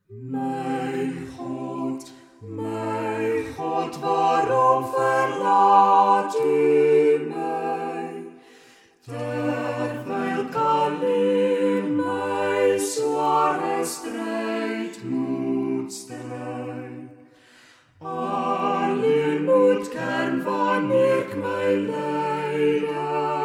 My God, waarom verlaat U my? Terwyl ek alleen my sware stryd moet stry. Alleen moet kern wanneer ek my lyding